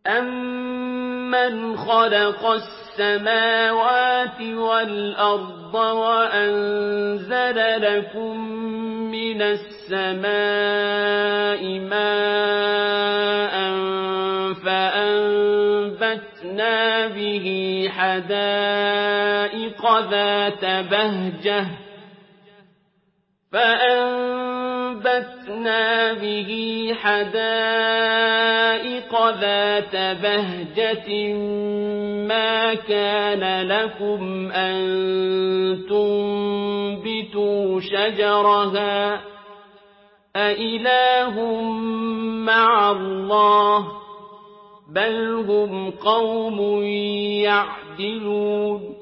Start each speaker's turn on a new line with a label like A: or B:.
A: أَمَّنْ خَلَقَ السَّمَاوَاتِ وَالْأَرْضَ وَأَنزَلَ لَكُم مِّنَ السَّمَاءِ مَاءً فَأَنبَتْنَا بِهِ حَدَائِقَ ذَاتَ بَهْجَةٍ مَّا كَانَ لَكُمْ أَن تُنبِتُوا شَجَرَهَا ۗ أَإِلَٰهٌ مَّعَ اللَّهِ ۚ بَلْ هُمْ قَوْمٌ يَعْدِلُونَ